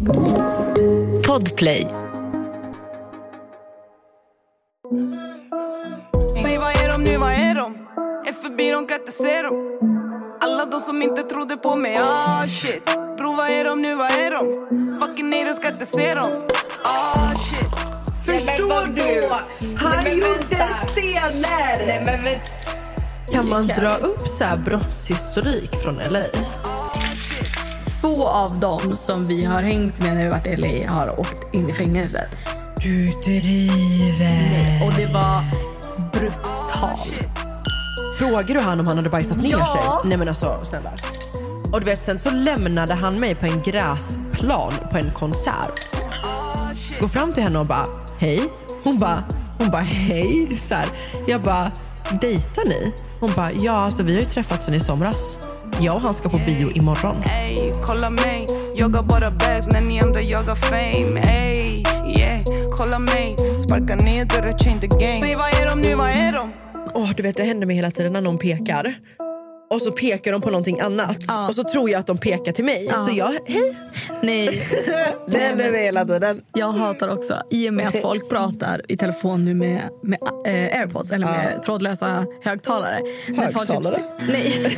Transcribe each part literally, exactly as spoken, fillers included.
Podplay. Säg vad är de nu, vad är de? F B, de kan inte se dem. Alla de som inte trodde på mig, ah shit. Bro, vad är de nu, vad är de? Fucking haters ska inte se dem. Ah shit. Förstår du? Han är ju inte scener. Nej, men, men... Kan man dra upp så här brottshistorik från L A? Två av dem som vi har hängt med när vi varit i L A har åkt in i fängelset. Du driver. Och det var brutalt. Frågar du han om han hade bajsat ner Ja. sig? Nej men alltså, snälla. Och du vet, sen så lämnade han mig på en gräsplan på en konsert. Går fram till henne och bara, hej. Hon bara, hon bara, hej. Så här. Jag bara, dejtar ni? Hon bara, ja alltså vi har ju träffats sen i somras. Jag och han ska på bio imorgon. Ey, kolla mig. Jag har bara bags när ni andra jagar fame. Ey, yeah, kolla mig. Sparka ner dörren, change the game. Säg vad är de nu, vad är de? Åh, oh, du vet, det händer mig hela tiden när någon pekar. Och så pekar de på någonting annat. Ja. Och så tror jag att de pekar till mig. Ja. Så jag, hej. Nej. Det händer mig hela tiden. Jag hatar också, i och med att folk pratar i telefon nu med, med äh, AirPods eller med ja. trådlösa högtalare. Högtalare? Typ, nej.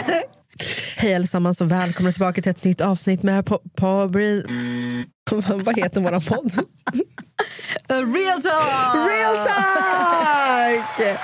Hej allesammans och välkomna tillbaka till ett nytt avsnitt med på, på Bri... Vad heter våran podd? Real talk! Real talk!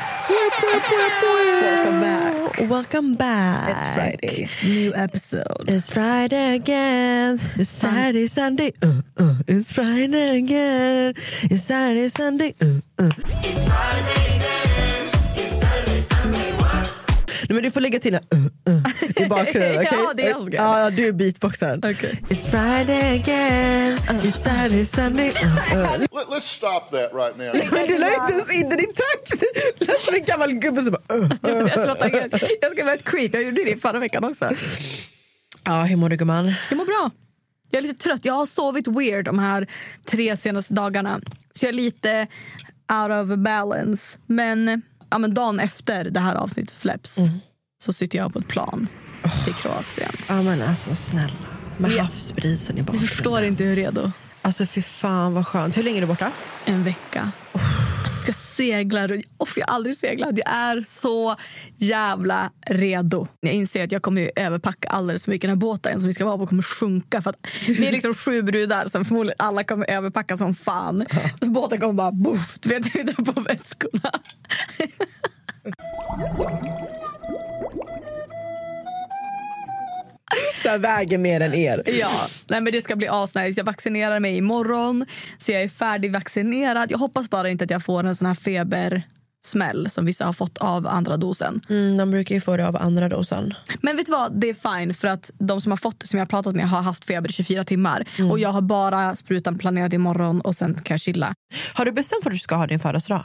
Welcome back. Welcome back. It's Friday. New episode. It's Friday again. It's Saturday, Sunday. Uh, uh. It's Friday again. It's Saturday, Sunday. Uh, uh. It's Friday again. It's Saturday, Sunday. Nej, men du får lägga till uh, uh, i bakgrunden, okej? Ja, det är Ja, du är beatboxen. Okay. It's Friday again. Uh. It's Saturday, Sunday. Uh, uh. Let, let's stop that right now. Du la inte ens in den i takt. Det är som en gammal gubbe som bara... Uh, uh. Jag ska vara ett creep. Jag gjorde det förra veckan också. Ja, hur mår du, gumman? Jag mår bra. Jag är lite trött. Jag har sovit weird de här tre senaste dagarna. Så jag är lite out of balance. Men, ja, men dagen efter det här avsnittet släpps mm. så sitter jag på ett plan till Kroatien. Ja, men alltså snälla. Med Ja. havsbrisen i bakgrunden. Du förstår inte hur redo. Alltså fy fan vad skönt. Hur länge är du borta? En vecka. Oh. Alltså, ska segla. Oh, jag har aldrig seglat. Jag är så jävla redo. Jag inser att jag kommer ju överpacka alldeles för mycket. Den här båten som vi ska vara på kommer sjunka. För att vi är liksom sju brudar som förmodligen alla kommer överpacka som fan. Så båten kommer bara boff. Du vet, vi drar på väskorna. Så här väger mer än er. Ja, nej, men det ska bli asnice. Jag vaccinerar mig imorgon. Så jag är färdigvaccinerad. Jag hoppas bara inte att jag får en sån här febersmäll som vissa har fått av andra dosen. Mm, de brukar ju få det av andra dosen. Men vet du vad, det är fine. För att de som har fått det, som jag har pratat med, har haft feber i tjugofyra timmar. Mm. Och jag har bara sprutan planerad imorgon och sen kan jag chilla. Har du bestämt för att du ska ha din födelsedag?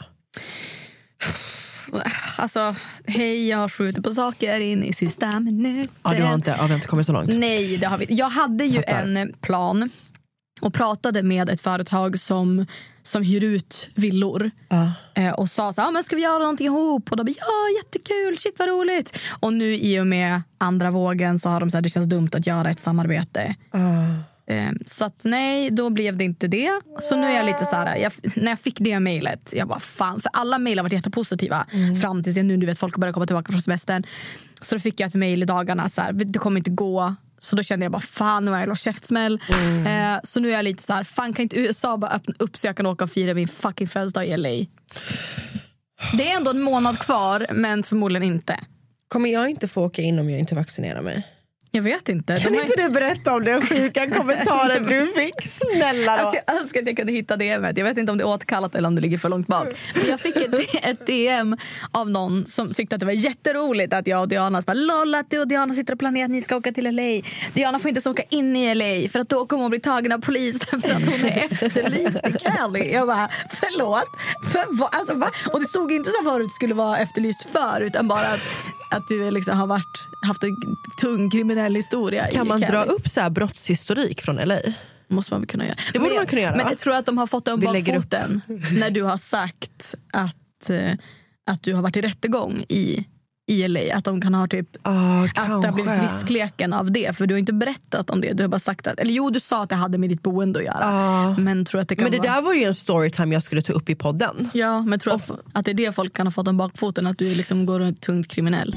Alltså, hej, jag har skjutit på saker in i sista minuten. Ja, du har inte, har vi inte kommit så långt. Nej, det har vi. Jag hade ju Fattar. en plan och pratade med ett företag som, som hyr ut villor. Uh. Eh, och sa så här, ah, men ska vi göra någonting ihop? Och de bara, ja, jättekul, shit vad roligt. Och nu i och med andra vågen så har de så här, det känns dumt att göra ett samarbete. Uh. Så att nej, då blev det inte det. Så nu är jag lite så här, jag, när jag fick det mejlet, jag bara fan, för alla mejl har varit jättepositiva mm. fram tills nu, du vet, folk börjar komma tillbaka från semestern. Så då fick jag ett mejl i dagarna så här, det kommer inte gå. Så då kände jag bara, fan, nu var jag en käftsmäll. Mm. eh, Så nu är jag lite så här, fan, kan inte U S A bara öppna upp så jag kan åka och fira min fucking födelsedag i L A? Det är ändå en månad kvar, men förmodligen inte. Kommer jag inte få åka in om jag inte vaccinerar mig? Jag vet inte. Kan De inte har... du berätta om den sjuka kommentaren du fick? Snälla då. Alltså, jag önskar att jag kunde hitta det med. Jag vet inte om det är återkallat eller om det ligger för långt bak. Men jag fick ett, ett D M av någon som tyckte att det var jätteroligt att jag och Diana bara, lol, att du och Diana sitter och planerar att ni ska åka till L A. Diana får inte ens åka in i L A för att då kommer hon bli tagen av polisen för att hon är efterlyst i Cali. Jag bara, förlåt? För, va? Alltså, va? Och det stod inte så förut skulle vara efterlyst för, utan bara att, att du liksom har varit, haft en tung kriminell historia. Kan man dra upp så här brottshistorik från L A? Måste man kunna göra. Det borde men, man kunna göra. Men jag tror att de har fått en bakfoten när du har sagt att, att du har varit i rättegång i i L A. Att de kan ha typ Ah, att det har blivit viskleken av det. För du har inte berättat om det. Du har bara sagt att, eller jo, du sa att det hade med ditt boende att göra. Ah. Men tror att det kan Men det vara... där var ju en storytime jag skulle ta upp i podden. Ja, men tror att, att det är det folk kan ha fått om bakfoten. Att du liksom går runt tungt kriminell.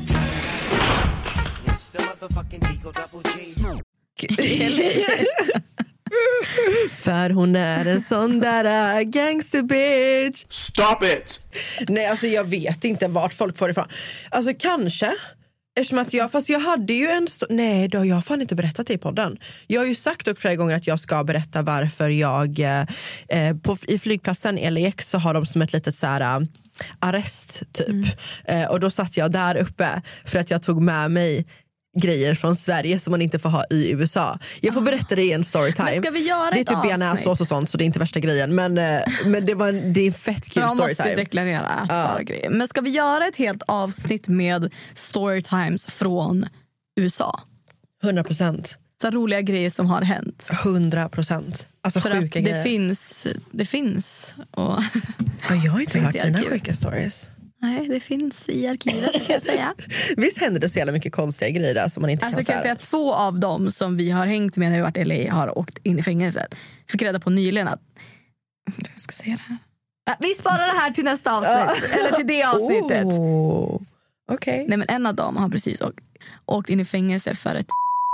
För hon är en sån där gangster bitch. Stop it! Nej, alltså jag vet inte vart folk får det ifrån. Alltså kanske. Eftersom att jag, fast jag hade ju en st- nej, då har jag fan inte berättat det i podden. Jag har ju sagt också flera gånger att jag ska berätta varför jag eh, på, i flygplatsen i L A X så har de som ett litet så här uh, arrest typ. Mm. Eh, och då satt jag där uppe för att jag tog med mig grejer från Sverige som man inte får ha i U S A. Jag får berätta det i en storytime. Men ska vi göra det är ett typ bearnaisesås och sånt, så det är inte värsta grejen. Men, eh, men det, var en, det är en fett kul Man storytime. måste deklarera att Ja. vara grejer. Men ska vi göra ett helt avsnitt med storytimes från U S A? hundra procent. Så roliga grejer som har hänt. hundra procent. Alltså För sjuka att det grejer. finns, det finns. Och Ja, jag har inte finns hört i dina arkiv. sjuka stories. nej, det finns i arkivet kan jag säga. Visst händer det så jävla mycket konstiga grejer där som man inte Alltså kan kan jag säga. säga att två av dem som vi har hängt med när vi varit i L A har åkt in i fängelset. Fick reda på nyligen att... Jag ska säga det här. Nej, vi sparar det här till nästa avsnitt. Eller till det avsnittet. Oh, okej. Nej, men en av dem har precis åkt, åkt in i fängelse för ett...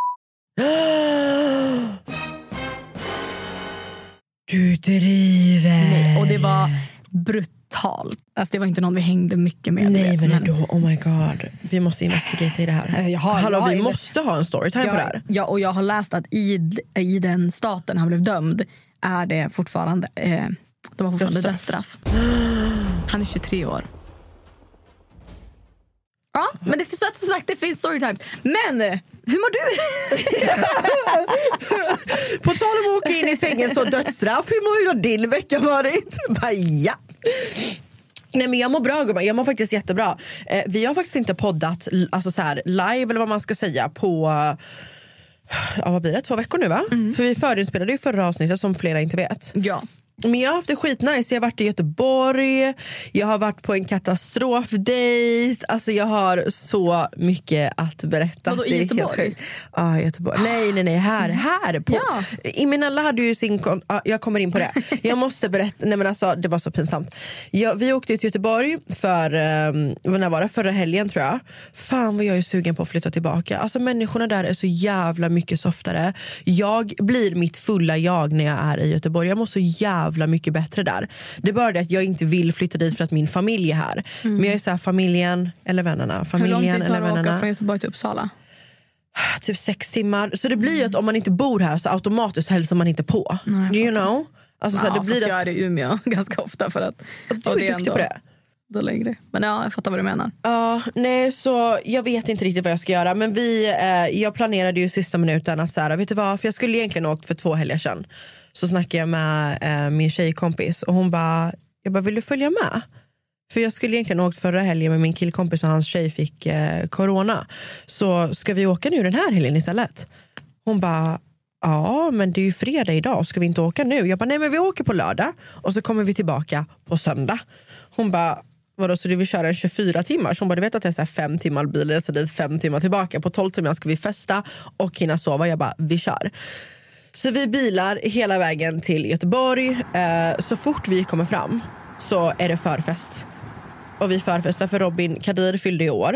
Du driver. Nej, och det var brutalt. Alltså det var inte någon vi hängde mycket med. Nej, vet, men men ändå, oh my god. Vi måste investigata i det här. Jag har- Hallå, jag har vi invest- måste ha en storytime på det jag, här. ja, och jag har läst att i, i den staten han blev dömd är det fortfarande, eh, de har fortfarande Dödsstraff. dödsstraff. Han är tjugotre år. Ja, men det finns som sagt, det finns storytimes. Men hur mår du? På tal om att åka in i fängelse och dödsstraff, hur mår ju din vecka varit? Bara, ja. Nej, men jag mår bra, gumman. Jag mår faktiskt jättebra. Eh, vi har faktiskt inte poddat alltså så här, live eller vad man ska säga på ja, vad blir det? Två veckor nu va? Mm. För vi förinspelade ju förra avsnittet som flera inte vet. Ja. Men jag har haft det skitnice. Jag har varit i Göteborg. Jag har varit på en katastrofdate. Alltså jag har så mycket att berätta. Vadå, i det är Göteborg? helt sjukt. Ja, i Göteborg. Nej, nej, nej. Här. här på. Ja. Imenella hade ju sin... Kon- ja, jag kommer in på det. Jag måste berätta. Nej, men alltså, det var så pinsamt. Jag, vi åkte till Göteborg för... Um, när var det? Förra helgen tror jag. Fan vad jag är sugen på att flytta tillbaka. Alltså människorna där är så jävla mycket softare. Jag blir mitt fulla jag när jag är i Göteborg. Jag mår så jävla mycket bättre där. Det är bara det att jag inte vill flytta dit för att min familj är här. Mm. Men jag är så här, familjen eller vännerna. Familjen Hur lång tid tar eller det att vännerna. åka från Göteborg till Uppsala? Typ sex timmar. Så det blir ju att om man inte bor här så automatiskt hälsar man inte på. Nej, you know? Alltså, så Ja, här, det blir fast att... jag är i Umeå ganska ofta för att... Du och är det duktig ändå- på det. Då längre. Men ja, jag fattar vad du menar. Ja, nej, så jag vet inte riktigt vad jag ska göra. Men vi, eh, jag planerade ju sista minuten att så här, vet du vad? För jag skulle egentligen åkt för två helger sedan. Så snackade jag med eh, min tjejkompis och hon bara, jag bara, vill du följa med? För jag skulle egentligen åkt förra helgen med min killkompis och hans tjej fick eh, corona. Så ska vi åka nu den här helgen istället? Hon bara, ja men det är ju fredag idag, ska vi inte åka nu? Jag bara, nej men vi åker på lördag och så kommer vi tillbaka på söndag. Hon bara, vadå, så du vill köra en tjugofyra timmar? Så hon bara, du vet att det är så här fem timmar bil, så det är fem timmar tillbaka. På tolv timmar ska vi festa och hinna sova. Jag bara, vi kör. Så vi bilar hela vägen till Göteborg. Eh, så fort vi kommer fram så är det förfest. Och vi förfestar för Robin Kadir fyllde i år.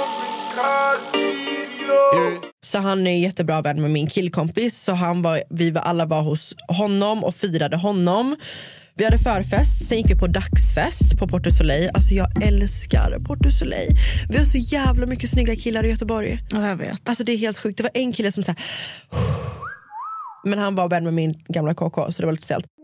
Så han är jättebra vän med min killkompis. Så han var, vi var, alla var hos honom och firade honom. Vi hade förfest, sen gick vi på dagsfest på Porto Soleil. Alltså jag älskar Porto Soleil. Vi har så jävla mycket snygga killar i Göteborg. Ja, jag vet. Alltså det är helt sjukt. Det var en kille som så här, men han var vän med min gamla K K, så det var lite stelt.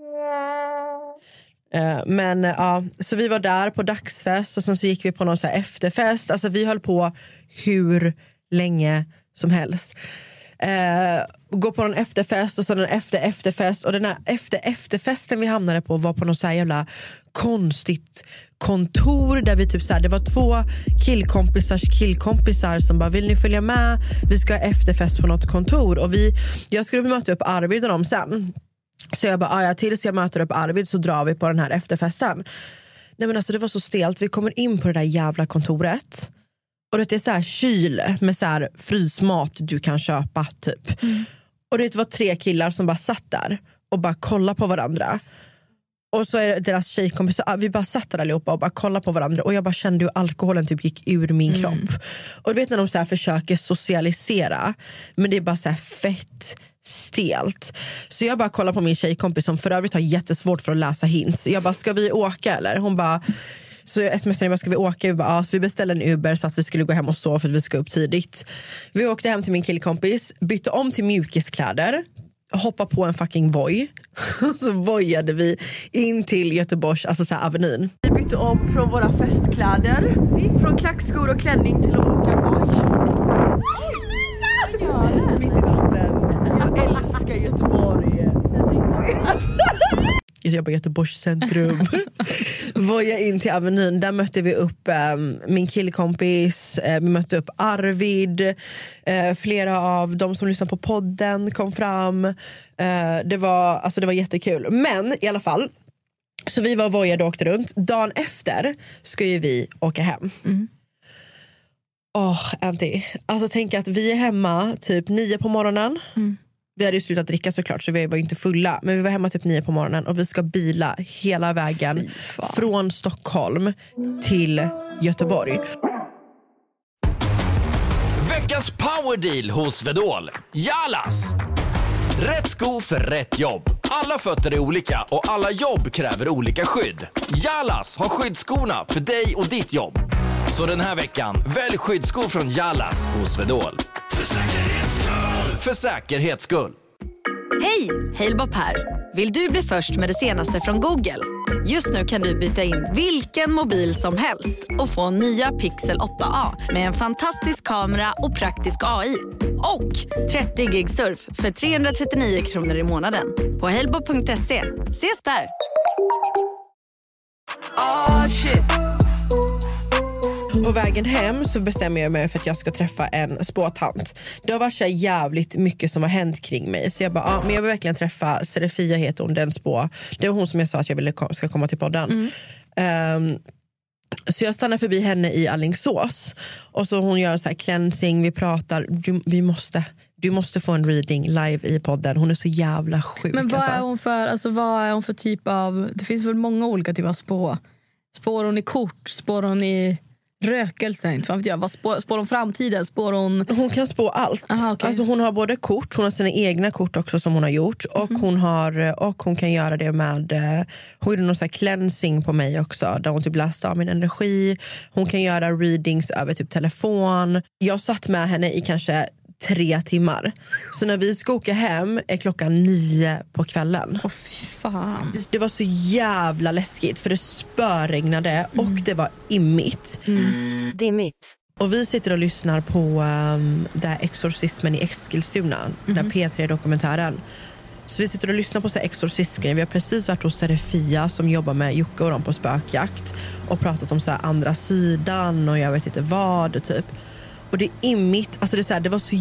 Uh, men ja, uh, så vi var där på dagsfest och sen så gick vi på någon så här efterfest. Alltså vi höll på hur länge som helst. Uh, gå på någon efterfest och så en efter efterfest, och den här efter efterfesten vi hamnade på var på något så här jävla konstigt kontor där vi typ så här, det var två killkompisars killkompisar som bara, vill ni följa med? Vi ska ha efterfest på något kontor, och vi, jag skulle möta upp Arvid och dem sen. Så jag bara, ja, tills jag möter upp Arvid så drar vi på den här efterfesten. Nej men alltså det var så stelt. Vi kommer in på det där jävla kontoret Och det är så här kyl med så här frysmat du kan köpa typ. Mm. Och det var tre killar som bara satt där och bara kollade på varandra. Och så är det deras tjejkompisar, vi bara satt där allihopa och bara kollade på varandra. Och jag bara kände hur alkoholen typ gick ur min mm. kropp. Och du vet när de så här försöker socialisera, men det är bara så här fett stelt. Så jag bara kollar på min tjejkompis som för övrigt har jättesvårt för att läsa hints. Jag bara, ska vi åka eller? Hon bara, så jag smsade bara, ska vi åka? Vi, bara, ja, så vi beställde en Uber så att vi skulle gå hem och sova för att vi ska upp tidigt. Vi åkte hem till min killkompis, bytte om till mjukiskläder, hoppa på en fucking Voi. Så vojade vi in till Göteborgs, alltså så här Avenyn. Vi bytte om från våra festkläder, från klackskor och klänning till att åka Voi. Mitt i natten. Jag älskar Göteborg. Jag jobbar i Göteborgs centrum. Voja in till Avenyn. Där mötte vi upp um, min killkompis. Uh, vi mötte upp Arvid. Uh, flera av de som lyssnar på podden kom fram. Uh, det, var, alltså, det var jättekul. Men i alla fall, så vi var vojade och åkte runt. Dagen efter ska ju vi åka hem. Mm. Åh, oh, Anty. Alltså tänk att vi är hemma typ nio på morgonen. Mm. Vi hade ju slutat dricka såklart, så vi var ju inte fulla. Men vi var hemma typ nio på morgonen och vi ska bila hela vägen från Stockholm till Göteborg. Veckans powerdeal hos Swedol. Jalas! Rätt sko för rätt jobb. Alla fötter är olika och alla jobb kräver olika skydd. Jalas har skyddsskorna för dig och ditt jobb. Så den här veckan, välj skyddsskor från Jalas hos Swedol. För säkerhets skull! För säkerhets skull. Hej, Halebop här. Vill du bli först med det senaste från Google? Just nu kan du byta in vilken mobil som helst och få nya Pixel åtta A med en fantastisk kamera och praktisk A I. Och trettio gig surf för trehundratrettionio kronor i månaden på halebop punkt se. Ses där! Oh, shit. På vägen hem så bestämmer jag mig för att jag ska träffa en spåtant. Det har varit så jävligt mycket som har hänt kring mig. Så jag bara, ja, men jag vill verkligen träffa Serafia, heter hon, den spå. Det var hon som jag sa att jag ville ska komma till podden. Mm. Um, så jag stannar förbi henne i Alingsås. Och så hon gör så här cleansing, vi pratar, du, vi måste... Du måste få en reading live i podden. Hon är så jävla sjuk. Men vad alltså. är hon för, alltså, vad är hon för typ av... Det finns väl många olika typer av spå. Spår hon i kort? Spår hon i rökelse? Inte fan vet jag. Vad spår, spår hon framtiden? Spår hon... Hon kan spå allt. Aha, okay. Alltså hon har både kort, hon har sina egna kort också som hon har gjort. Och, mm. hon, har, och hon kan göra det med... Hon gjorde någon sån här cleansing på mig också. Där hon typ läste av min energi. Hon kan göra readings över typ telefon. Jag satt med henne i kanske... tre timmar. Så när vi ska åka hem är klockan nio på kvällen. Åh, fy fan. Det var så jävla läskigt för det spöregnade mm. och det var immigt. Mm. Dimmigt. Och vi sitter och lyssnar på um, där exorcismen i Eskilstuna, mm. den P tre-dokumentären. Så vi sitter och lyssnar på så här exorcismen. Vi har precis varit hos Serafia som jobbar med Jocke och dem på spökjakt och pratat om så här andra sidan och jag vet inte vad typ. Och det är immigt, alltså det, är så här, det var så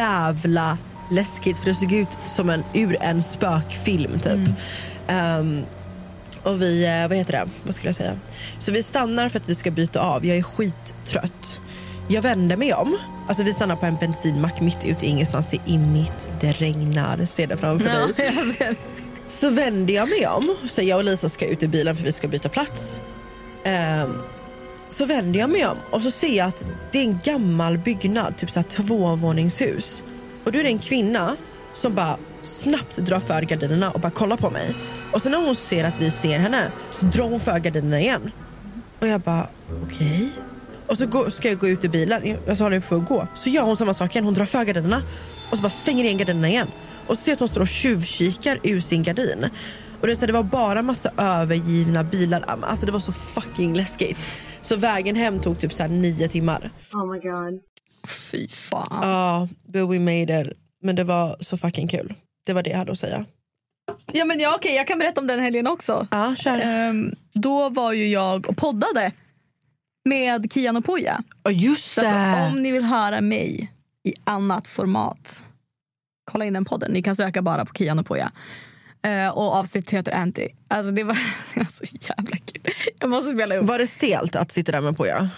jävla läskigt för det såg ut som en ur en spökfilm typ. Mm. Um, och vi, vad heter det, vad skulle jag säga? Så vi stannar för att vi ska byta av, jag är skittrött. Jag vänder mig om, alltså vi stannar på en bensinmack mitt ute i ingenstans, det är immigt, det regnar, ser det framför ja, dig. Jag ser. Så vänder jag mig om, så jag och Lisa ska ut i bilen för vi ska byta plats. Um, Så vänder jag mig om och så ser jag att det är en gammal byggnad, typ så här tvåvåningshus. Och då är det en kvinna som bara snabbt drar för gardinerna och bara kollar på mig. Och så när hon ser att vi ser henne så drar hon för gardinerna igen. Och jag bara, okej. Okay. Och så gå, ska jag gå ut i bilen, jag sa det för att gå. Så gör hon samma sak igen, hon drar för gardinerna och så bara stänger igen gardinerna igen. Och så ser jag att hon står och tjuvkikar ur sin gardin. Och det, så det var bara massa övergivna bilar. Alltså det var så fucking läskigt. Så vägen hem tog typ så här nio timmar. Oh my god. Fy fan. Ja, uh, but we made it. Men det var så fucking kul. Det var det jag hade att säga. Ja men ja, okej, okay, jag kan berätta om den helgen också. Ja, uh, kör. Um, då var ju jag och poddade med Kian och Poja. Och just det. Så om ni vill höra mig i annat format, kolla in den podden. Ni kan söka bara på Kian och Poja. Uh, och avsnitt heter Anty. Alltså det var, det var så jävla kul. Jag måste spela upp. Var det stelt att sitta där med Poja?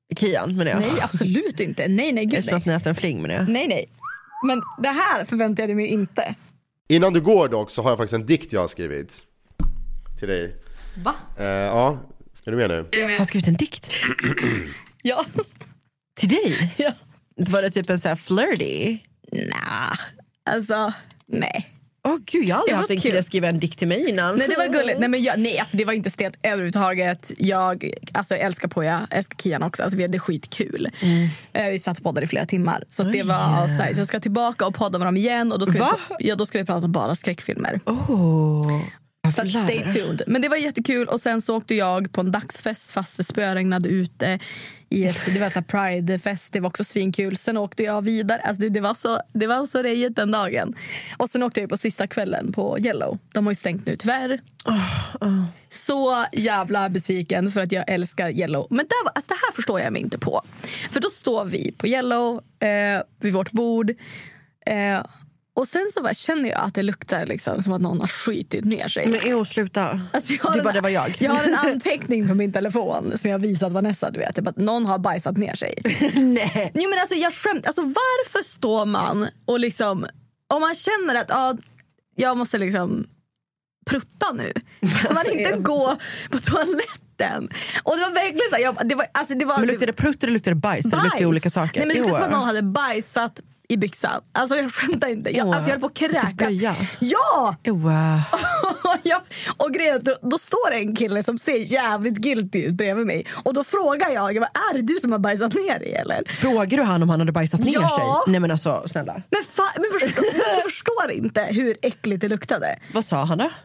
Kian, menar jag. Nej, absolut inte. Nej, nej, gud, Eftersom att ni har haft en fling, menar jag. nej, nej. Men det här förväntade jag mig inte. Innan du går dock så har jag faktiskt en dikt jag har skrivit till dig. Va? Uh, ja, ska du med nu? Har jag skrivit en dikt? Ja. Till dig? Ja. Var det typ en så här flirty? Nah, alltså, nej. Åh oh, gud, jag har aldrig Det var haft en kille kul. skriva en dikt till mig innan. Nej, det var gulligt. Nej, men jag, nej, alltså, det var inte stelt överhuvudtaget. Jag alltså, älskar på jag älskar Kian också. Alltså, vi hade skitkul. Mm. Eh, vi satt och poddade i flera timmar. Så det var yeah. alltså, så jag ska tillbaka och podda med dem igen. Och då ska, Va? vi, ja, då ska vi prata bara skräckfilmer. Oh. Så stay tuned. Men det var jättekul. Och sen så åkte jag på en dagsfest fast det spöregnade ute i ett, det var så Pride-fest. Det var också svinkul. Sen åkte jag vidare. Alltså det, det var så det var så rejigt den dagen. Och sen åkte jag på sista kvällen på Yellow. De har ju stängt nu tyvärr. Oh, oh. Så jävla besviken för att jag älskar Yellow. Men där, var- alltså det här förstår jag mig inte på. För då står vi på Yellow eh, vid vårt bord. Eh, och sen så bara känner jag att det luktar liksom som att någon har skitit ner sig. Men jo, sluta. Alltså, jag har det en- bara det var jag. Jag har en anteckning på min telefon som jag visat Vanessa, du vet, typ att någon har bajsat ner sig. Nej. Jo, men alltså jag skämt, alltså varför står man och liksom, om man känner att ja, jag måste liksom prutta nu. Kan man inte gå på toaletten? Och det var verkligen så här, jag, det var alltså det var Men luktade det prutt eller luktade det bajs? Det luktade olika saker. Nej, men det Jo. var som att någon hade bajsat i byxan. Alltså jag skämtar inte. Jag, Åh, alltså, jag höll på att typ kräka. blöja. Ja! Jo. ja! Och grejen, då, då står en kille som ser jävligt guilty ut bredvid mig. Och då frågar jag, jag bara, är det du som har bajsat ner dig eller? Frågar du han om han hade bajsat ner Ja. sig? Nej men alltså, snälla. Men, fa- men förstår, jag förstår inte hur äckligt det luktade. Vad sa han då?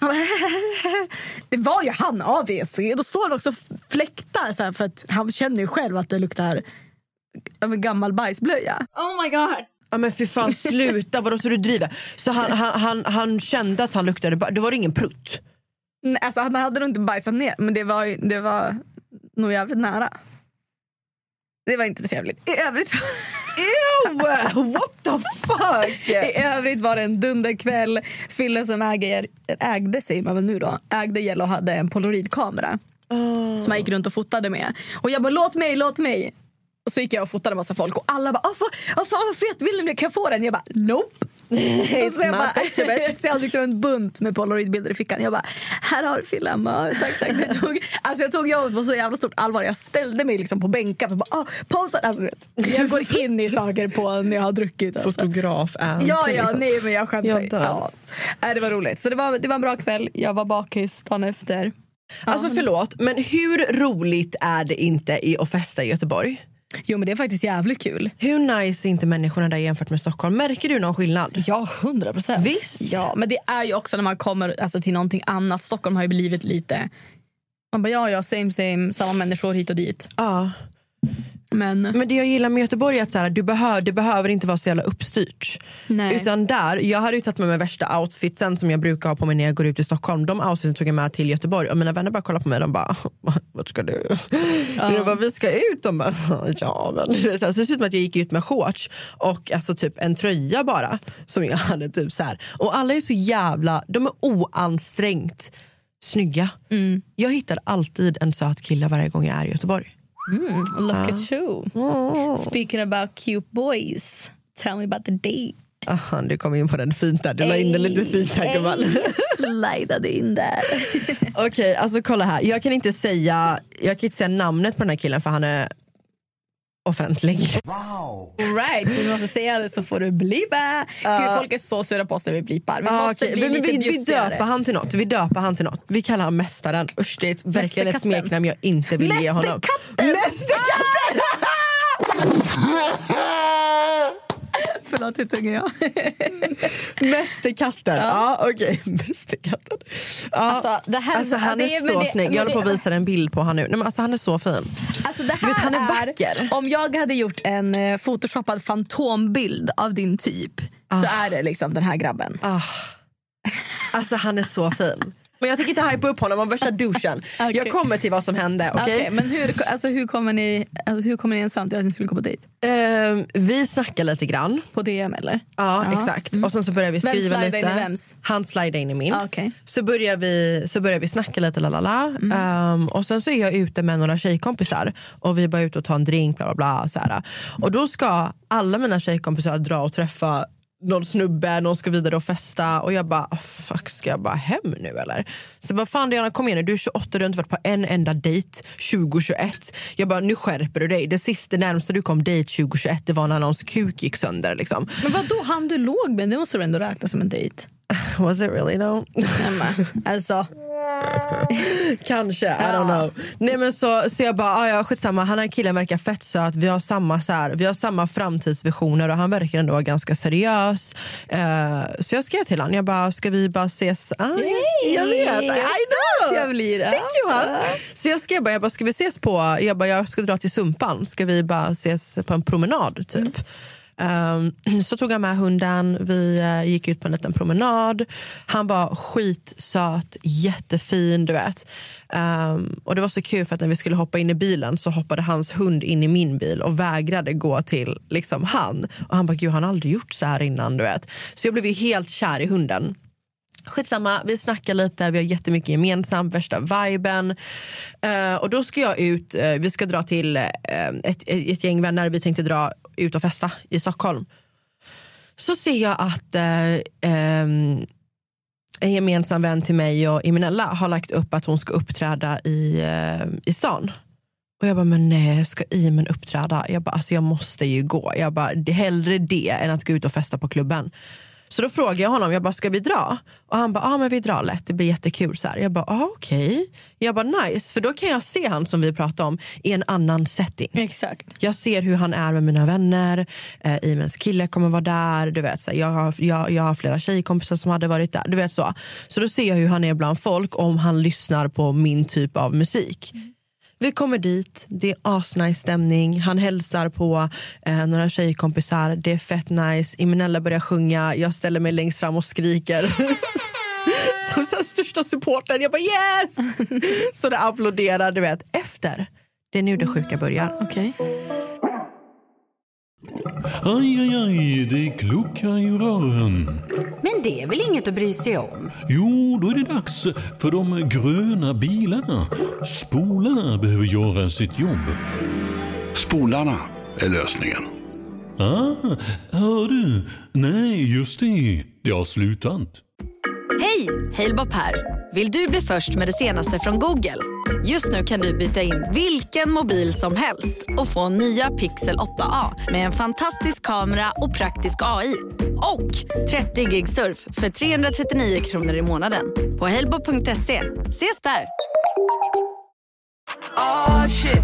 Det var ju han A V C. Då står det också fläktar så här, för att han känner ju själv att det luktar av en gammal bajsblöja. Oh my god. Ja men fy fan, sluta, vadå så du driver? Så han, han, han, han kände att han luktade, ba- det var ingen prutt? Nej, alltså han hade nog inte bajsat ner, men det var, ju- det var nog jävligt nära. Det var inte trevligt. I övrigt, Ew, what the fuck? i övrigt var det en dunderkväll. Fille som äger, ägde, säger man väl nu då, ägde Yellow hade en polaroidkamera Oh. som jag gick runt och fotade med. Och jag bara, låt mig, låt mig. Och så gick jag och fotade en massa folk och alla bara, åh fan, åh, fan vad fet, vill ni, kan jag få den? Jag bara, nope. Och så jag, bara, så jag hade liksom en bunt med polaroidbilder i fickan. Jag bara, här har du film. Tack, tack. Jag tog, alltså jag tog jobbet på så jävla stort allvar. Jag ställde mig liksom på bänken och bara, ah, pausa. Alltså, vet, jag går in i saker på när jag har druckit. Alltså. Fotograf är Ja, ja, liksom. nej men jag skämtar. Jag dör. Ja. Nej, det var roligt. Så det var, det var en bra kväll. Jag var bakis dagen efter. Alltså förlåt, men hur roligt är det inte i att festa i Göteborg? Jo, men det är faktiskt jävligt kul. Hur nice är inte människorna där jämfört med Stockholm? Märker du någon skillnad? Ja, hundra procent. Visst. Ja, men det är ju också när man kommer alltså, till någonting annat. Stockholm har ju blivit lite... Man bara, ja, ja, same, same. Samma människor hit och dit. Ja. Men, Men det jag gillar med Göteborg är att så här, du behöver, det behöver inte vara så jävla uppstyrt. nej. Utan där, jag hade ju tagit med mig värsta outfitsen som jag brukar ha på mig när jag går ut i Stockholm. De outfitsen tog jag med till Göteborg och mina vänner bara kollar på mig och de bara, vad ska du? Ja. Jag bara, vi ska ut. De bara, ja men. Så det ser ut som att jag gick ut med shorts och alltså typ en tröja bara som jag hade typ så här. Och alla är så jävla, de är oansträngt snygga. Mm. Jag hittar alltid en söt kille varje gång jag är i Göteborg. Mm, look at you. Oh. Speaking about cute boys. Tell me about the date. Aha, du kom in på den fint där. Du la in den lite fint här, gumman. Slidade in där. Okej, okay, alltså kolla här. Jag kan inte säga jag kan inte säga namnet på den här killen för han är offentlig. Wow. Right, vi måste säga det så får du blipa. Uh, Gud, folk är så sura på oss när vi blipar. Vi uh, måste okay. bli vi, lite vi, vi bjussigare. döper han till något. Vi döper han till något. Vi kallar han mästaren. Usch, det är ett, verkligen ett Mästerkatten. smeknamn jag inte vill ge honom. Mästerkatten! Mästerkatten! Förlåt, hur tung är jag? Mästerkatten. Ja, ja okej. Okay. Mästerkatten. Ja. Alltså, det här, alltså, han är, det är så det, snygg. Jag håller på att visa en bild på han nu. Nej, men alltså, han är så fin. Alltså, det här vet, han är är, vacker. om jag hade gjort en eh, photoshoppad fantombild av din typ ah. så är det liksom den här grabben. Ah. Alltså han är så fin. Men jag tänker inte hypa upp honom, man värsta douchen. Okay. Jag kommer till vad som hände. Okay? Okay, men hur, alltså, hur, kommer ni, alltså, hur kommer ni ens fram till att ni skulle gå på dejt? Uh, vi snackar lite grann. På D M eller? Ja, ja. exakt. Mm. Och sen så börjar vi skriva lite. In i vems? Han slidar in i min. Ah, okay. Så börjar vi så börjar vi snacka lite lalala. Mm. Um, och sen så är jag ute med några tjejkompisar och vi bara ut och ta en drink bla bla bla så här. Och då ska alla mina tjejkompisar dra och träffa någon snubbe, någon ska vidare och festa och jag bara, fuck, ska jag bara hem nu eller? Så bara, fan Diana, kom igen nu, du är tjugoåtta, du har inte varit på en enda dejt tjugo tjugoett. Jag bara, nu skärper du dig. Det sista närmsta du kom dejt tjugo tjugoett, det var när någons kuk gick sönder liksom. Men vad då, han du låg med, det måste du ändå räkna som en dejt. Was it really no? Alltså kanske, I don't know. Nej men så, så jag bara, ah, ja skitsamma, han här killen verkar fett så att vi har samma så här, vi har samma framtidsvisioner och han verkar ändå vara ganska seriös. Uh, så jag skrev till han, jag bara, ska vi bara ses? Ah, Yay, jag vet, I know. Jag blir det. Thank you, han. Så jag skrev bara, jag bara, ska vi ses på, jag bara, jag ska dra till Sumpan, ska vi bara ses på en promenad typ. Mm. Um, så tog jag med hunden, vi uh, gick ut på en liten promenad. Han var skitsöt, jättefin, du vet. Um, och det var så kul för att när vi skulle hoppa in i bilen så hoppade hans hund in i min bil och vägrade gå till liksom han. Och han bara, gud, han har aldrig gjort så här innan, du vet. Så jag blev ju helt kär i hunden. Skitsamma, vi snackar lite, vi har jättemycket gemensamt, värsta viben. Uh, och då ska jag ut, uh, vi ska dra till uh, ett, ett gäng vänner, vi tänkte dra ut och festa i Stockholm. Så ser jag att uh, um, en gemensam vän till mig och Imenella har lagt upp att hon ska uppträda i, uh, i stan. Och jag bara, men nej, ska Imen uppträda? Jag bara, alltså jag måste ju gå. Jag bara, det är hellre det än att gå ut och festa på klubben. Så då frågade jag honom, jag bara, ska vi dra? Och han bara, ja ah, men vi drar lätt, det blir jättekul så här. Jag bara, ah, okej. Okay. Jag bara, nice, för då kan jag se han som vi pratade om i en annan setting. Exakt. Jag ser hur han är med mina vänner, eh, Imens kille kommer vara där, du vet så här, jag, har, jag, jag har flera tjejkompisar som hade varit där, du vet så. Så då ser jag hur han är bland folk om han lyssnar på min typ av musik. Mm. Vi kommer dit, det är asnice stämning. Han hälsar på eh, några tjejkompisar. Det är fett nice. Imenella börjar sjunga. Jag ställer mig längst fram och skriker. Som så här största supporten. Jag bara yes! Så det applåderar, du vet. Efter, det är nu det sjuka börjar. Okej. Okay. Aj, aj, aj, det kluckar i rören. Men det är väl inget att bry sig om? Jo, då är det dags för de gröna bilarna. Spolarna behöver göra sitt jobb. Spolarna är lösningen. Ah, hör du? Nej, just det. Det har slutat. Hej, Halebop här. Vill du bli först med det senaste från Google? Just nu kan du byta in vilken mobil som helst och få nya Pixel åtta A med en fantastisk kamera och praktisk A I. Och trettio gig surf för trehundratrettionio kronor i månaden på halebop punkt se. Ses där! Oh, shit.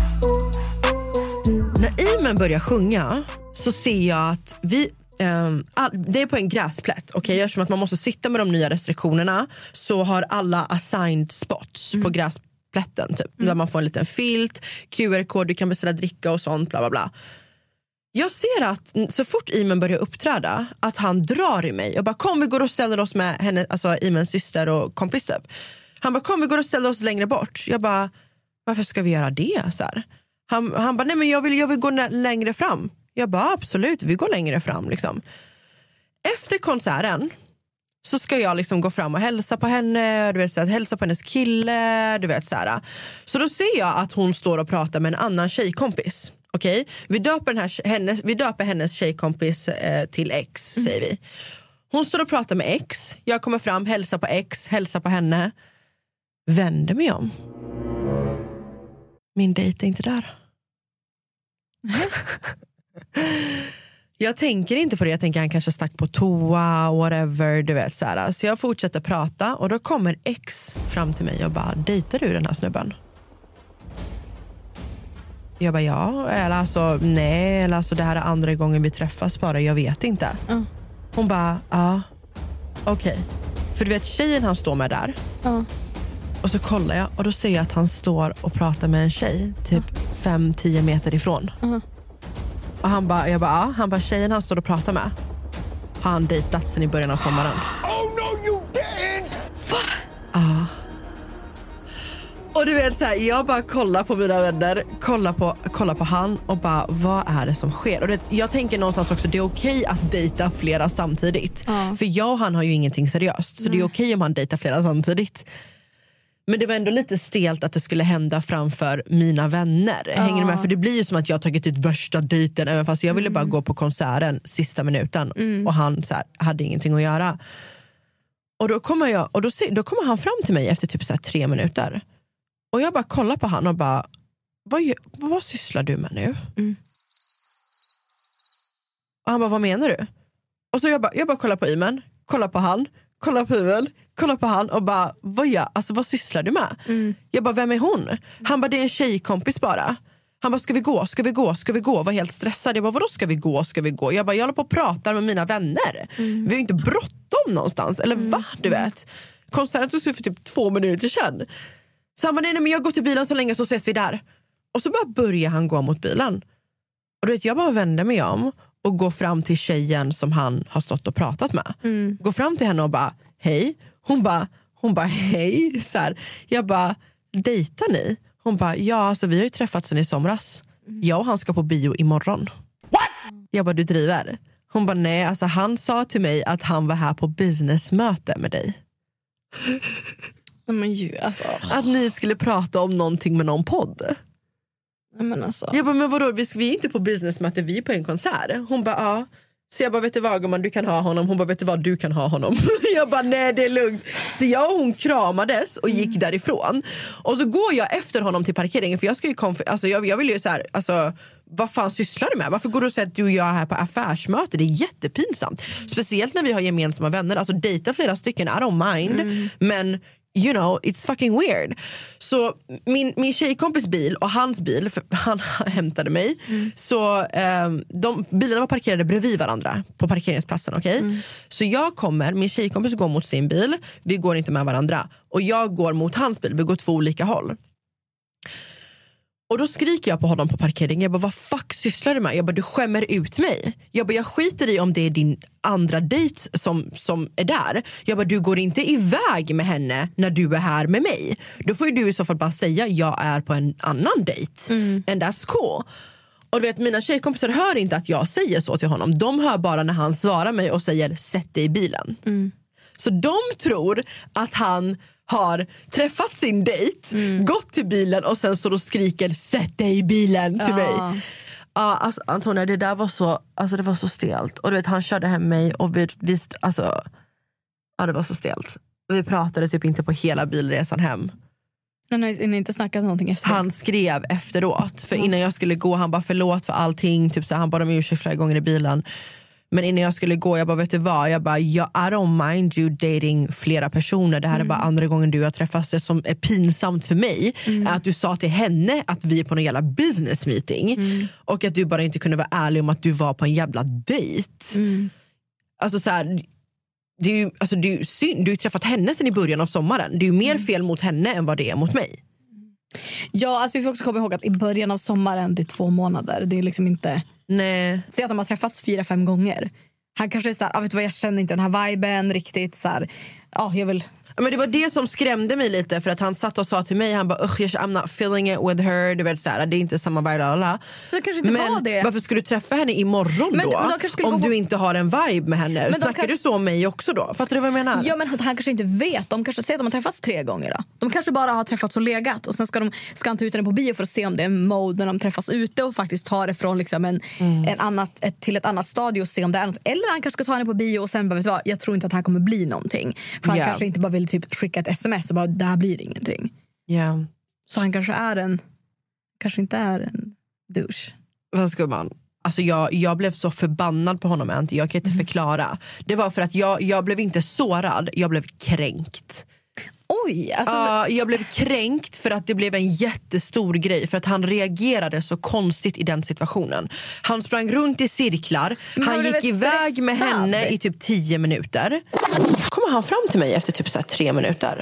När Imen börjar sjunga så ser jag att vi... Um, all, det är på en gräsplätt, okay? Eftersom att man måste sitta med de nya restriktionerna så har alla assigned spots mm. på gräsplätten typ, mm. där man får en liten filt, Q R-kod, du kan beställa dricka och sånt, bla bla bla. Jag ser att så fort Imen börjar uppträda att han drar i mig och bara, kom vi går och ställer oss med henne, alltså Imens syster och kompis typ. Han bara, kom vi går och ställer oss längre bort. Jag bara, varför ska vi göra det så här? Han, han bara, nej men jag vill, jag vill gå nä- längre fram. Jag bara, absolut, vi går längre fram liksom. Efter konserten så ska jag liksom gå fram och hälsa på henne, du vet, så här, hälsa på hennes kille, du vet så här. Så då ser jag att hon står och pratar med en annan tjejkompis. Okej, okay? vi döper den här hennes, vi döper hennes tjejkompis eh, till X, säger vi. Hon står och pratar med X. Jag kommer fram, hälsa på X, hälsa på henne. Vänder mig om. Min dejt är inte där. Jag tänker inte på det. Jag tänker han kanske stack på toa, whatever, du vet så här. Så jag fortsätter prata och då kommer X fram till mig och bara, dejtar du den här snubben? Jag bara, ja, eller alltså nej, eller alltså det här är andra gången vi träffas bara, jag vet inte. Mm. Hon bara, ja, okej. Okay. För du vet, tjejen han står med där. Mm. Och så kollar jag och då ser jag att han står och pratar med en tjej typ fem till tio meter ifrån. Mm. Och han bara, jag bara, ja, han bara, tjejen han står och pratar med har han dejtat sen i början av sommaren. Oh no, you didn't! Ja, Och du vet så här, jag bara kollar på mina vänner, kollar på, kollar på han och bara, vad är det som sker? Och det, jag tänker någonstans också, det är okej att dejta flera samtidigt. Ja. För jag och han har ju ingenting seriöst, så mm. det är okej om han dejtar flera samtidigt. Men det var ändå lite stelt att det skulle hända framför mina vänner. Ja. Hänger du med? För det blir ju som att jag har tagit dit värsta dejten, även fast jag ville mm. bara gå på konserten sista minuten. Mm. Och han så här, hade ingenting att göra. Och då kommer, jag, och då, då kommer han fram till mig efter typ så här tre minuter. Och jag bara kollar på han och bara, vad, vad sysslar du med nu? Mm. Och han bara, vad menar du? Och så jag bara, jag bara kollar på Iman, kollar på han, kollar på Huvel, kollar på han och bara, vad, gör, alltså, vad sysslar du med? Mm. Jag bara, vem är hon? Han bara, det är en tjejkompis bara. Han bara, ska vi gå, ska vi gå, ska vi gå? Var helt stressad. Jag bara, vadå ska vi gå, ska vi gå? Jag bara, jag håller på och pratar med mina vänner. Mm. Vi har ju inte bråttom någonstans. Eller mm. va, du vet? Konserten tog för typ två minuter sedan. Så han bara, nej, nej men jag går till bilen så länge så ses vi där. Och så bara börjar han gå mot bilen. Och du vet, jag bara vänder mig om och går fram till tjejen som han har stått och pratat med. Mm. Går fram till henne och bara, hej. Hon bara, hon bara hej. Så här. Jag bara, dejtar ni? Hon bara, ja alltså vi har ju träffats sen i somras. Mm. Jag och han ska på bio imorgon. What? Jag bara, du driver. Hon bara, nej alltså han sa till mig att han var här på businessmöte med dig. Men ju, alltså. Att ni skulle prata om någonting med någon podd. Men alltså. Jag bara, men vadå, vi är inte på businessmöte, vi är på en konsert. Hon bara, ja. Så jag bara, vet du vad gumman, du kan ha honom. Hon bara, vet du vad, du kan ha honom. Jag bara, nej det är lugnt. Så jag och hon kramades och gick mm. därifrån. Och så går jag efter honom till parkeringen. För jag ska ju konf- alltså jag, jag vill ju så här, alltså vad fan sysslar du med? Varför går du och säger att du och jag är här på affärsmöte? Det är jättepinsamt. Speciellt när vi har gemensamma vänner. Alltså dejta flera stycken, I don't mind. Mm. Men you know, it's fucking weird. Så min, min tjejkompis bil och hans bil, för han hämtade mig. Mm. Så eh, de bilarna var parkerade bredvid varandra på parkeringsplatsen, okej? Okay? Mm. Så jag kommer, min tjejkompis går mot sin bil, vi går inte med varandra. Och jag går mot hans bil, vi går två olika håll. Och då skriker jag på honom på parkeringen. Jag bara, vad fuck sysslar du med? Jag bara, du skämmer ut mig. Jag bara, jag skiter i om det är din andra dejt som, som är där. Jag bara, du går inte iväg med henne när du är här med mig. Då får ju du i så fall bara säga, jag är på en annan dejt. Mm. And that's cool. Och du vet, mina tjejkompisar hör inte att jag säger så till honom. De hör bara när han svarar mig och säger, sätt dig i bilen. Mm. Så de tror att han har träffat sin dejt, mm. gått till bilen och sen så då skriker, sätt dig i bilen till ja. mig. Ja, alltså Antonia, det där var så, alltså det var så stelt. Och du vet, han körde hem mig och vi, vi alltså, ja det var så stelt. Vi pratade typ inte på hela bilresan hem. Men har ni inte snackat någonting efter? Han skrev efteråt, för innan jag skulle gå, han bara förlåt för allting, typ så han bad om ursäkt flera gånger i bilen. Men innan jag skulle gå, jag bara, vet du vad? Jag bara, I don't mind you dating flera personer. Det här mm. är bara andra gången du har träffats. Det som är pinsamt för mig mm. är att du sa till henne att vi är på en jävla business meeting. Mm. Och att du bara inte kunde vara ärlig om att du var på en jävla dejt. Mm. Alltså så här, det är ju, alltså det är ju synd. Du har ju träffat henne sen i början av sommaren. Det är ju mer fel mot henne än vad det är mot mig. Ja, alltså vi får också komma ihåg att i början av sommaren, det är två månader. Det är liksom inte... Nej. Säg att de har träffats fyra, fem gånger. Han kanske är såhär, ah, vet du vad, jag känner inte den här viben riktigt såhär. Ja, ah, jag vill... Men det var det som skrämde mig lite, för att han satt och sa till mig, han bara, I'm not feeling it with her, du vet såhär, det är inte samma vibe, lalala. Det kanske inte men var det. Varför skulle du träffa henne imorgon men, då? Men om du på... inte har en vibe med henne. Men Snackar kanske... du så om mig också då? Fattar du vad jag menar? Ja, men han kanske inte vet. De kanske säger att de har träffats tre gånger då. De kanske bara har träffats och legat. Och sen ska de ska han ta ut henne på bio för att se om det är en mode när de träffas ute och faktiskt ta det från liksom en, mm. en annat, ett, till ett annat stadie och se om det är något. Eller han kanske ska ta henne på bio och sen bara, vet du vad, jag tror inte att det här kommer bli någonting. För han yeah. kanske inte bara vill typ skicka ett sms och bara, det här blir ingenting. Yeah. Så han kanske är en kanske inte är en douche. Vad ska man? Alltså jag, jag blev så förbannad på honom, jag kan inte mm. förklara. Det var för att jag, jag blev inte sårad, jag blev kränkt. Oj, alltså... uh, jag blev kränkt för att det blev en jättestor grej. För att han reagerade så konstigt i den situationen. Han sprang runt i cirklar. Men han gick iväg stressad? med henne i typ tio minuter. Kommer han fram till mig efter typ så här tre minuter.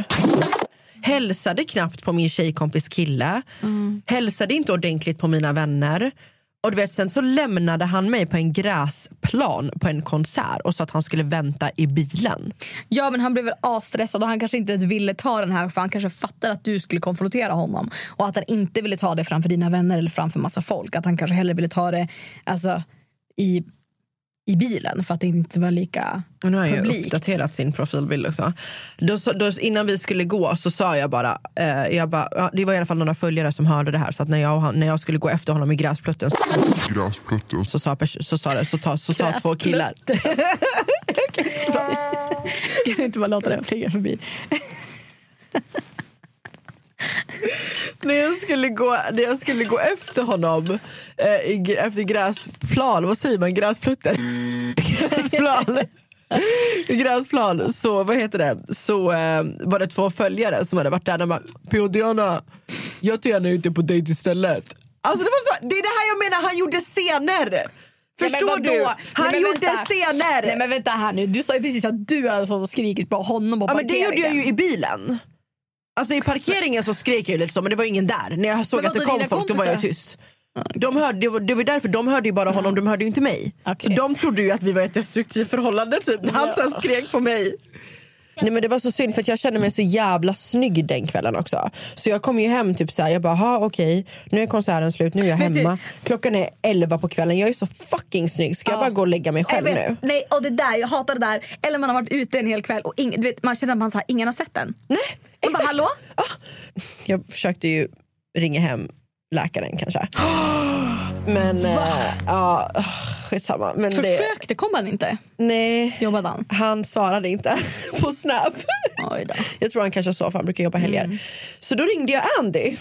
Hälsade knappt på min tjejkompis kille. Mm. Hälsade inte ordentligt på mina vänner. Och du vet, sen så lämnade han mig på en gräsplan på en konsert och sa att han skulle vänta i bilen. Ja, men han blev väl asstressad och han kanske inte ens ville ta den här, för han kanske fattade att du skulle konfrontera honom och att han inte ville ta det framför dina vänner eller framför massa folk. Att han kanske hellre ville ta det alltså, i, i bilen för att det inte var lika och nu har jag publikt. ju uppdaterat sin profilbild också. Då, då, innan vi skulle gå så sa jag bara, eh, jag bara ja, det var i alla fall några följare som hörde det här, så att när jag, när jag skulle gå efter honom i gräsplutten Gräsplutten. så sa, så sa, det, så ta, så sa två killar. Jag kan inte bara låta den flyga förbi. när, jag skulle gå, när jag skulle gå efter honom eh, i, efter gräsplan, vad säger man, gräsplutten? Gräsplan. I gräsplan så, vad heter det, så eh, var det två följare som hade varit där. De bara, P. Diana, jag tar gärna ute på dejt istället. Alltså det var så, det är det här jag menar, han gjorde scener. Förstår Nej, du? Han Nej, gjorde vänta. scener. Nej men vänta här nu, du sa ju precis att du hade sånt och skrikit på honom och ja, men det gjorde jag ju i bilen. Alltså i parkeringen så skrek jag lite så, men det var ingen där. När jag såg men att det vadå, kom dina folk, då var jag kompisar? tyst. De hörde, det, var, det var därför de hörde ju bara honom, de hörde ju inte mig. Okay. Så de trodde ju att vi var ett destruktivt förhållande typ. Han sen skrek på mig. Nej men det var så synd för att jag kände mig så jävla snygg den kvällen också. Så jag kom ju hem typ såhär, jag bara ha okej, nu är konserten slut, nu är jag hemma. Klockan är elva på kvällen, jag är så fucking snygg. Ska jag Ja. bara gå och lägga mig själv vet, nu? Nej, och det där, jag hatar det där. Eller man har varit ute en hel kväll och ing, du vet, man känner att man så här, ingen har sett den. Nej, exakt. Bara, hallå? Ah. Jag försökte ju ringa hem läkaren kanske. Men äh, ja, skitsamma. Men Försökte, det, kom han inte? Nej, jobbade han? Han svarade inte på Snap. Oj då. Jag tror han kanske sa för han brukar jobba helger. Mm. Så då ringde jag Andy.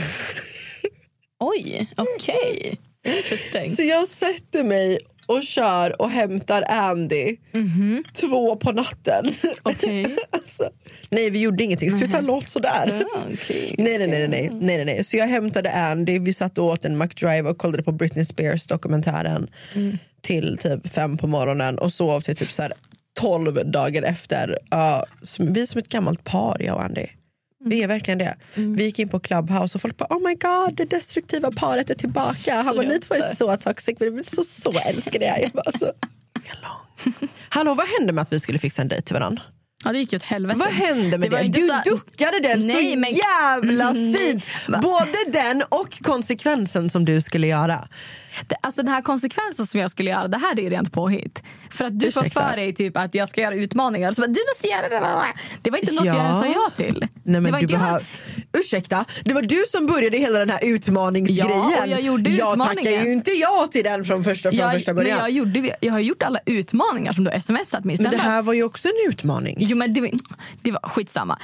Oj, okej. Okay. Interesting. Så jag sätter mig och kör och hämtar Andy mm-hmm. två på natten. Okay. Alltså, nej, vi gjorde ingenting. Sluta mm-hmm. låt sådär. Ja, okay. nej, nej, nej, nej, nej, nej, nej. Så jag hämtade Andy. Vi satt och åt en McDrive och kollade på Britney Spears dokumentären mm. till typ fem på morgonen och sov till typ så här tolv dagar efter. Uh, vi är som ett gammalt par, jag och Andy. Vi är verkligen det. Mm. Vi gick in på Clubhouse och folk bara, oh my god, det destruktiva paret är tillbaka. Han bara, ni två är så toxic, men vi är så, så älskar det. Jag bara, så. Hallå, vad hände med att vi skulle fixa en dejt till varandra? Ja, det gick ju åt helvete. Vad hände med det? det? Du så... duckade den nej, så men... jävla fint. Både den och konsekvensen som du skulle göra. Det, alltså den här konsekvensen som jag skulle göra, det här är ju rent påhitt. För att du Ursäkta. får för dig typ att jag ska göra utmaningar. Så bara, du måste göra det. Det var inte något ja. jag sa ja till. Nej, men det var du inte behöv... jag... Ursäkta, det var du som började hela den här utmaningsgrejen. Ja, och jag gjorde jag utmaningen. tackar ju inte ja till den från första, från jag, första början. Men jag, gjorde, jag har gjort alla utmaningar som du har smsat mig. Men det här var ju också en utmaning. Jo, men det var, det var skitsamma.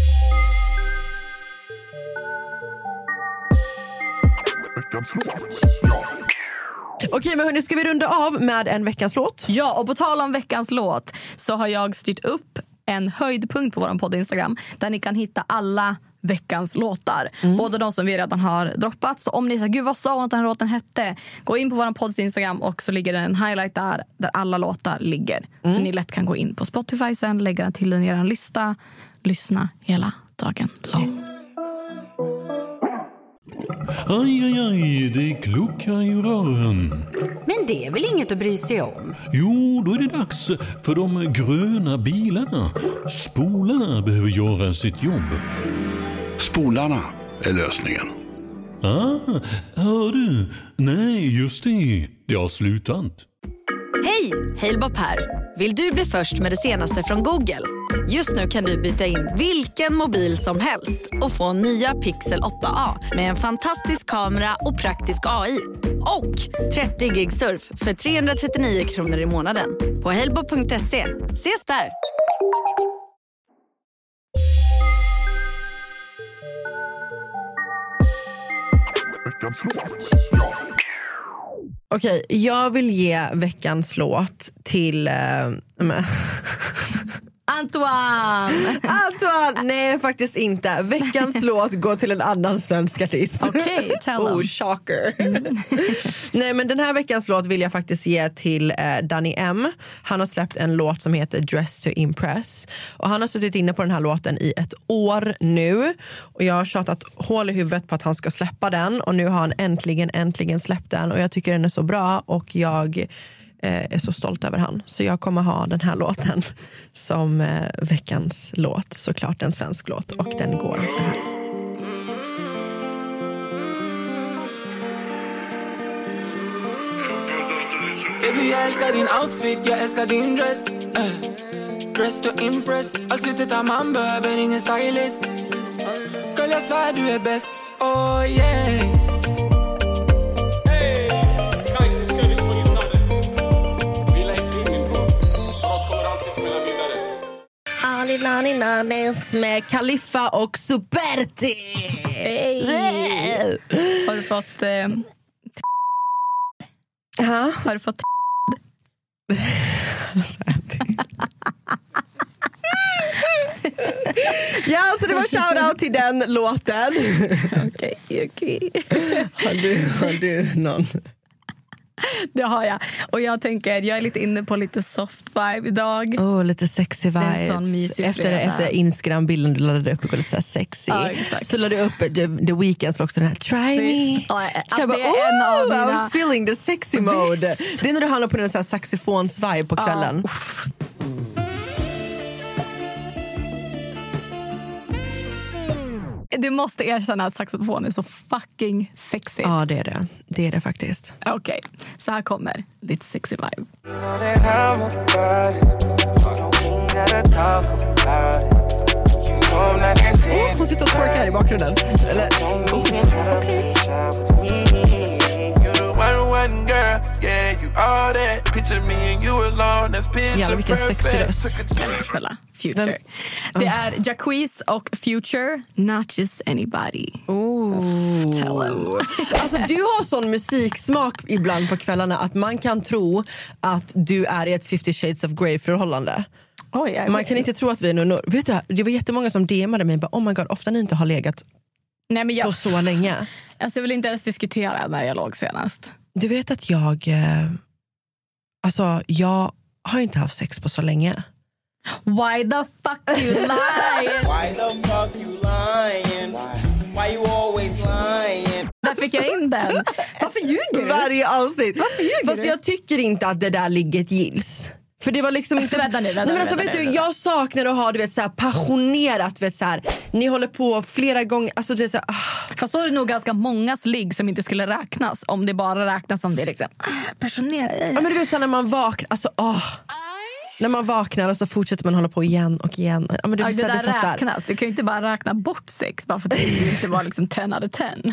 Veckans låt. Okej, men hörni, ska vi runda av med en veckans låt? Ja, och på tal om veckans låt så har jag styrt upp en höjdpunkt på vår podd Instagram där ni kan hitta alla veckans låtar. Mm. Både de som vi redan har droppat. Så om ni säger, gud vad sa hon att den här låten hette? Gå in på vår podds Instagram och så ligger det en highlight där där alla låtar ligger. Mm. Så ni lätt kan gå in på Spotify sen, lägga den till den i er lista. Lyssna hela dagen lång. Aj, aj, aj, det kluckar i rören. Men det är väl inget att bry sig om? Jo, då är det dags för de gröna bilarna. Spolarna behöver göra sitt jobb. Spolarna är lösningen. Ah, hör du? Nej, just det. Det har slutat. Hej, Halebop här. Vill du bli först med det senaste från Google? Just nu kan du byta in vilken mobil som helst och få nya Pixel åtta A med en fantastisk kamera och praktisk A I. Och trettio gig surf för trehundratrettionio kronor i månaden på halebop punkt se. Ses där! Veckans låt. Okej, jag vill ge veckans låt till... Uh, Antoine! Antoine! Nej, faktiskt inte. Veckans låt går till en annan svensk artist. Okej, okay, tell them. Oh, shocker. Mm. Nej, men den här veckans låt vill jag faktiskt ge till eh, Danny M. Han har släppt en låt som heter Dress to Impress. Och han har suttit inne på den här låten i ett år nu. Och jag har tjatat hål i huvudet på att han ska släppa den. Och nu har han äntligen, äntligen släppt den. Och jag tycker den är så bra. Och jag eh, är så stolt över han. Så jag kommer ha den här låten som eh, veckans låt. Såklart en svensk låt. Och den går så här. Baby, jag älskar din outfit, jag älskar din dress uh. Dress to impress. Allt sitter man behöver ingen stylist. Girl, jag svär du är bäst. Oh yeah. Hey, Kajsa, ska vi spela gitarren? Vi är i filmen, bror. Annars kommer alltid spela vidare. Ali Lani Nanes med Khalifa och Superti. Hey. Har du fått eh, ha? Har du fått ja, så det var shoutout till den låten. Okej, okej. Har du, har du någon? Det har jag. Och jag tänker, jag är lite inne på lite soft vibe idag. Oh, lite sexy vibes. Efter, efter Instagram-bilden du laddade upp och lite så här sexy. Ja, så laddade du upp The, the Weeknds också den här Try Me. Ja, jag bara, det är en av mina... I'm feeling the sexy mode. Det är när du handlar på den så här saxofons-vibe på kvällen. Ja. Du måste erkänna att saxofon är så fucking sexy. Ja, det är det. Det är det faktiskt. Okej, okay. Så här kommer lite sexy vibe. Oh, hon sitter och twerkar här i bakgrunden. Eller, oh, okay. Jävlar vilken sexig röst. Future. Det är Jacquees och Future, Not Just Anybody. Oh. Tell him. Alltså du har sån musiksmak ibland på kvällarna att man kan tro att du är i ett fifty shades of Grey förhållande. Oh, yeah, man kan inte tro att vi är nu. Vet du, det var jättemånga som D M:ade mig bara, oh my god, ofta ni inte har legat Nej, men jag, på så länge. Alltså, jag vill inte ens diskutera när jag låg senast. Du vet att jag eh, alltså jag har inte haft sex på så länge. Why the fuck you lying? Why the fuck you lying? Why you always lying? Där fick jag in den. Varför ljuger du? Varje avsnitt. Varför ljuger Fast du? jag tycker inte att det där ligger ett gills. För det var liksom inte... vänta nu, vänta, Nej, men alltså, vänta, vet vänta, du, jag saknar att ha, du vet, så här, passionerat, vet, så här, ni håller på flera gånger, alltså det är så här, ah. Fast då är det nog ganska mångas ligg som inte skulle räknas om det bara räknas som det liksom, ah, passionerat. Ja, men du vet så här, när man vaknar, alltså åh. När man vaknar och så fortsätter man hålla på igen och igen. Ja, men du, ja, det så här, där du räknas. Du kan ju inte bara räkna bort sex bara för att det inte var liksom ten out of ten.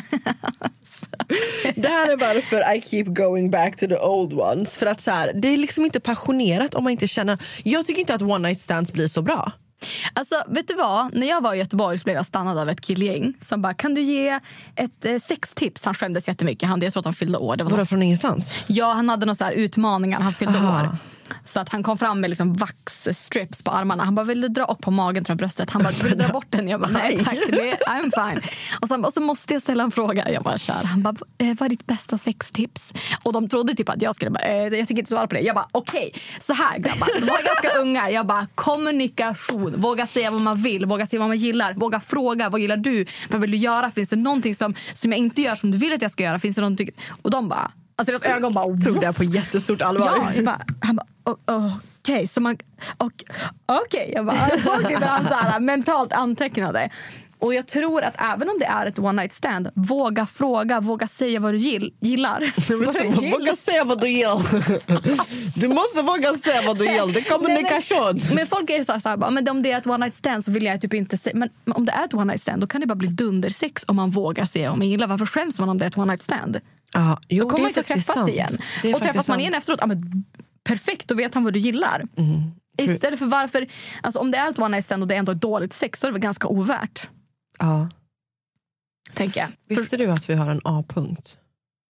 Det här är varför I keep going back to the old ones. För att så här, det är liksom inte passionerat om man inte känner. Jag tycker inte att one night stands blir så bra. Alltså, vet du vad? När jag var i Göteborg så blev jag stannad av ett killgäng som bara, kan du ge ett eh, sextips? Han skämdes jättemycket. Han, jag tror att han fyllde år. Det var Vadå, så... från ingenstans? Ja, han hade några så här utmaningar. Han fyllde Aha. år. Så att han kom fram med liksom vaxstrips på armarna. Han bara, vill du dra upp på magen från bröstet? Han bara, vill du dra bort den? Jag bara, nej tack, det, I'm fine. Och så, och så måste jag ställa en fråga. Jag bara, kär. Han bara, eh, vad är ditt bästa sextips? Och de trodde typ att jag skulle bara, eh, jag tänker inte svara på det. Jag bara, okej, okay, så här grabbar. Det var ganska unga. Jag bara, kommunikation. Våga säga vad man vill. Våga säga vad man gillar. Våga fråga, vad gillar du? Vad vill du göra? Finns det någonting som, som jag inte gör som du vill att jag ska göra? Finns det någonting? Och de bara, alltså deras ögon bara, tog det på jättestort allvar. Ja, jag bara, han bara, oh, oh, okej, okay, så man, okej, okay. Jag bara, så han så här mentalt antecknade. Och jag tror att även om det är ett one night stand, våga fråga, våga säga vad du gill, gillar. Vad våga säga vad du gillar. Du måste våga säga vad du gillar. Det är kommunikation. Nej, men, men folk är så här, så här bara, men om det är ett one night stand så vill jag typ inte säga. Men om det är ett one night stand, då kan det bara bli dundersex om man vågar säga vad man gillar. Varför skäms man om det är ett one night stand? Ja, jo, då kommer man inte träffas sant. igen. Och träffas man sant. igen efteråt, ja, men perfekt, då vet han vad du gillar. Mm. Istället för varför, alltså om det är ett one night stand och det är ändå ett dåligt sex, då är det väl ganska ovärt. Ja. Tänker jag. Visste du att vi har en A-punkt?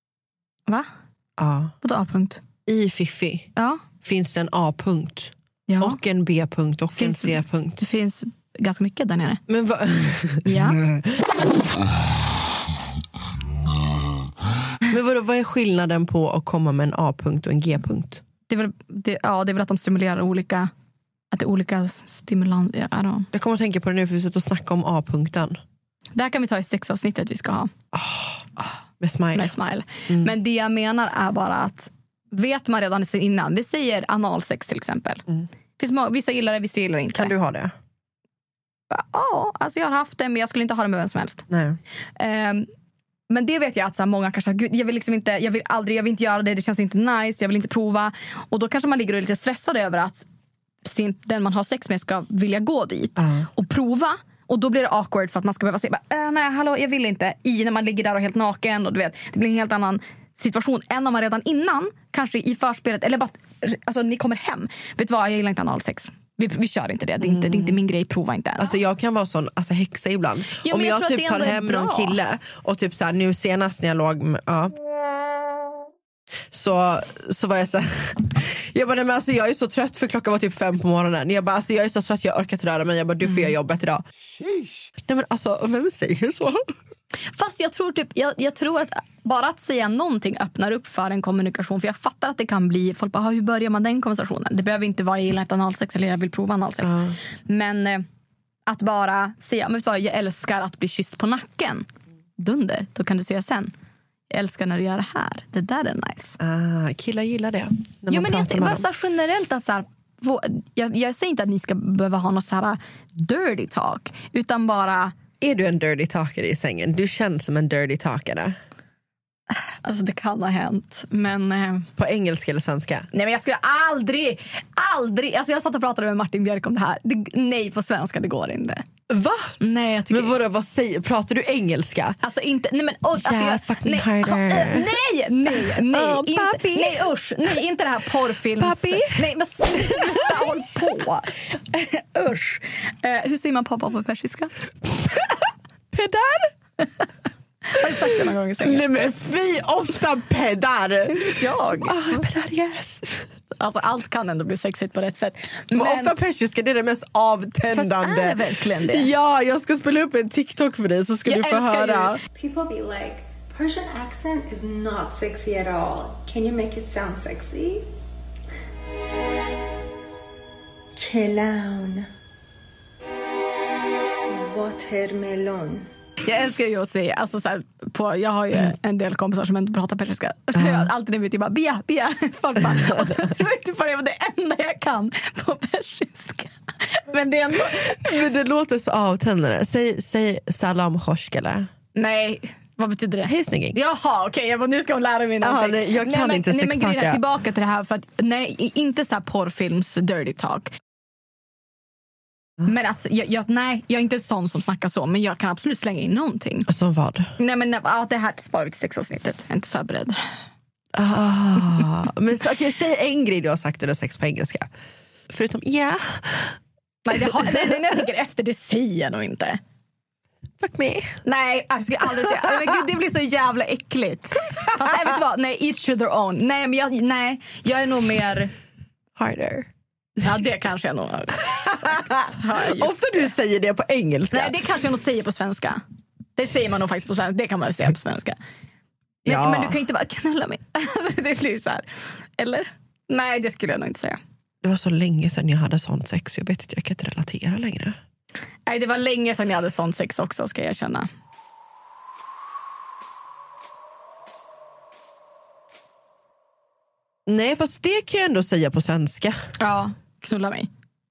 Va? Ja. Vadå A-punkt? I Fiffi ja. finns det en A-punkt. Ja. Och en B-punkt och Finns- en C-punkt. Det finns ganska mycket där nere. Men va? Ja. Men vadå, vad är skillnaden på att komma med en A-punkt och en G-punkt? Det är väl, det, ja, det är väl att de stimulerar olika, att det är olika stimulans. Ja, I don't know. Jag kommer att tänka på det nu för vi sitter och snacka om A-punkten. Det här kan vi ta i sexavsnittet vi ska ha. Med smile. Med smile. Mm. Men det jag menar är bara att vet man redan sen innan, vi säger analsex till exempel. Mm. Finns må- vissa gillar det, vissa gillar inte. Kan du ha det? Ja, alltså jag har haft det men jag skulle inte ha det med vem som helst. Nej. Um, men det vet jag att så här, många kanske gud, jag vill liksom inte, jag vill aldrig, jag vill inte göra det, det känns inte nice, jag vill inte prova. Och då kanske man ligger och är lite stressad över att sin, den man har sex med ska vilja gå dit uh. och prova. Och då blir det awkward för att man ska behöva säga äh, nej, hallå, jag vill inte. I när man ligger där och är helt naken och du vet, det blir en helt annan situation än om man redan innan, kanske i förspelet eller bara, alltså ni kommer hem. Vet du vad, jag gillar inte analsex. Vi, vi kör inte det, det är inte, det är inte min grej, prova inte ens. Alltså jag kan vara sån alltså häxa ibland. Ja, om jag jag, tror typ att det tar ändå är hem bra. någon kille och typ så här, nu senast när jag låg med, ja, så, så var jag så här, jag bara, nej, men alltså jag är så trött för klockan var typ fem på morgonen. Jag bara, alltså jag är så trött, jag orkar inte röra mig. Jag bara, du får göra jobbet idag. Nej men alltså, vem säger så? Fast jag tror typ, jag, jag tror att bara att säga någonting öppnar upp för en kommunikation. För jag fattar att det kan bli, folk bara, hur börjar man den konversationen? Det behöver inte vara jag gillar inte analsex eller jag vill prova analsex. Uh. Men eh, att bara säga, men vet du vad, jag älskar att bli kysst på nacken. Dunder, då kan du säga sen. Jag älskar när du gör det här. Det där är nice. Ah, killar gillar det. När jo, man men jag, med bara så här, generellt att så här, jag, jag säger inte att ni ska behöva ha något så här dirty talk. Utan bara... Är du en dirty talkare i sängen? Du känns som en dirty talkare. Alltså det kan ha hänt, men... Eh... På engelska eller svenska? Nej, men jag skulle aldrig, aldrig... Alltså jag satt och pratade med Martin Björk om det här. Det, nej, på svenska, det går inte. Va? Nej, jag tycker... Men vadå, vad säger, pratar du engelska? Alltså inte... Nej, men... Oh, alltså, yeah, jag, fucking nej, harder. nej, nej, nej. Oh, inte, papi. nej, usch. Nej, inte det här porrfilms... Papi. Nej, men sluta, håll på. Usch. Uh, hur säger man pappa på persiska? Pedar? Har du sagt det någon gång i sängen? Nej men fy, ofta pedar. Jag? Oh, pedar, yes. Alltså allt kan ändå bli sexigt på rätt sätt. Men, Men ofta persiska, det är det mest avtändande. Fast är det verkligen det? Ja, jag ska spela upp en TikTok för dig så ska Jag du få älskar höra. People be like, Persian accent is not sexy at all. Can you make it sound sexy? Clown. Watermelon. Jag älskar ju att säga, alltså så här, på, jag har ju en del kompisar som inte pratar persiska. Så jag alltid när vi typ bara, bia, bia. Folk bara, och så tror jag inte på det, det enda jag kan på persiska. Men det är ändå... Men det låter så avtändande. Säg, säg salam khoshk eller? Nej, vad betyder det? Hej snygging. Jaha, okej, okay, nu ska hon lära mig någonting. Aha, nej, jag kan nej, men, inte nej, men grejen är sextacka. tillbaka till det här för att, nej, inte så här porrfilms dirty talk. Men alltså, jag, jag, nej, jag är inte sån som snackar så, men jag kan absolut slänga in någonting. Som vad? Nej, men ja, det här sparar vi till sexavsnittet. Jag är inte förberedd. Ah, men okej, okay, säg en grej du har sagt eller sex på engelska. Förutom ja. Yeah. Nej, det har, nej, när jag tänker efter, det säger jag nog inte. Fuck me. Nej, alltså, jag skulle aldrig säga. Men gud, det blir så jävla äckligt. Fast nej, vet du vad? Nej, each to their own. Nej, men jag, nej, jag är nog mer... Harder. Ja, det kanske jag nog har. Ofta du säger det på engelska. Nej, det kanske jag nog säger på svenska. Det säger man nog faktiskt på svenska. Det kan man ju säga på svenska. Men, ja. men du kan ju inte bara knulla mig. Det blir så här. Eller? Nej, det skulle jag nog inte säga. Det var så länge sedan jag hade sånt sex. Jag vet inte, jag kan inte relatera längre. Nej, det var länge sedan jag hade sånt sex också, ska jag känna. Nej, fast det kan jag ändå säga på svenska. Ja, knulla mig.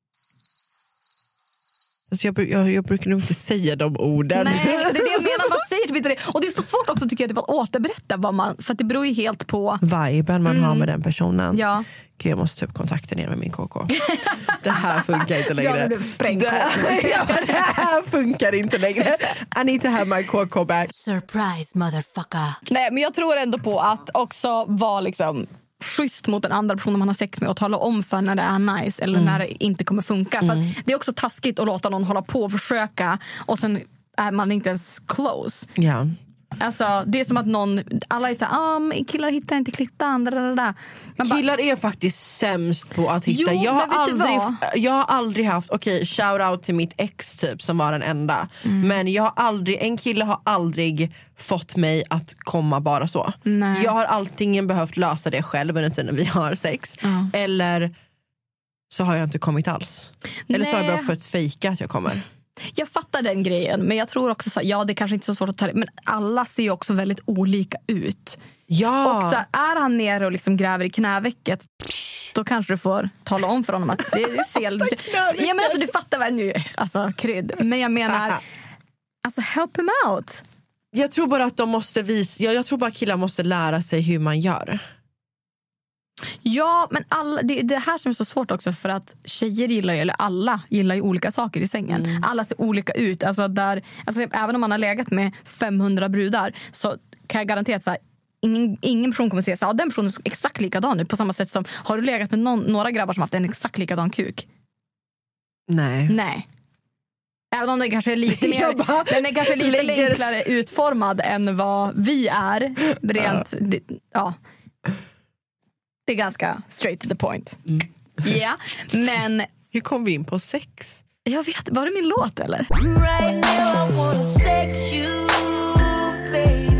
Alltså jag, jag, jag brukar nog inte säga de orden. Nej, det är det jag menar. Man säger typ inte det. Och det är så svårt också tycker jag typ, att återberätta vad man... För att det beror ju helt på... viben man mm. har med den personen. Ja. Gud, jag måste typ kontakta ner med min K K. Det här funkar inte längre. Ja, du spräng det, ja, det här funkar inte längre. I need to have my K K back. Surprise, motherfucker. Nej, men jag tror ändå på att också vara liksom... schysst mot den andra personen man har sex med och tala om för när det är nice eller mm. när det inte kommer funka. För mm. det är också taskigt att låta någon hålla på och försöka och sen är man inte ens close. Ja. Alltså, det är som att någon, alla är så här, ah, men killar hittar inte klittan. Man killar bara, är faktiskt sämst på att hitta. Jo, jag, har men aldrig, jag har aldrig haft, okej, okay, shout out till mitt ex typ som var den enda. Mm. Men jag har aldrig, en kille har aldrig fått mig att komma bara så. Nej. Jag har alltingen behövt lösa det själv under tiden vi har sex. Mm. Eller så har jag inte kommit alls. Eller Nej. så har jag bara fått fejka att jag kommer. Jag fattar den grejen, men jag tror också så, ja, det är kanske inte så svårt att ta det, men alla ser ju också väldigt olika ut. Ja. Och så är han nere och liksom gräver i knävecket, då kanske du får tala om för honom att det är fel. Ja, men alltså, du fattar väl nu, alltså krydd. Men jag menar, alltså help him out. Jag tror bara att de måste visa, jag, jag tror bara killar måste lära sig hur man gör. Ja, men alla, det är det här som är så svårt också, för att tjejer gillar ju, eller alla gillar ju olika saker i sängen. Mm. Alla ser olika ut. Alltså där, alltså även om man har legat med femhundra brudar, så kan jag garantera att så här, ingen, ingen person kommer att säga så här, den personen är exakt likadan nu. På samma sätt som, har du legat med någon, några grabbar som haft en exakt likadan kuk? Nej. Nej. Även om den kanske är lite mer bara, den är kanske lite lägger... enklare utformad än vad vi är. Rent, uh. det, ja. Det är ganska straight to the point. Ja, mm. yeah, men... Hur kom vi in på sex? Jag vet, var det min låt eller? Right now I wanna sex you, baby.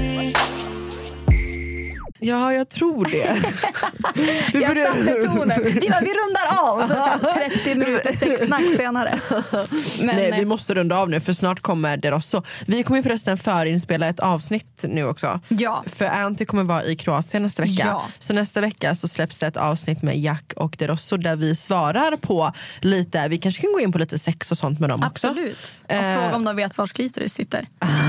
Ja, jag tror det. Du jag börjar... satte tonen. Vi, vi rundar av och så, så trettio minuter sexsnack senare. Men, nej, vi måste runda av nu för snart kommer det också. Vi kommer förresten förinspela ett avsnitt nu också. Ja. För Anty kommer vara i Kroatien nästa vecka. Ja. Så nästa vecka så släpps det ett avsnitt med Jack och Derosso där vi svarar på lite, vi kanske kan gå in på lite sex och sånt med dem också. Absolut. Och eh... fråga om de vet var klitoris sitter.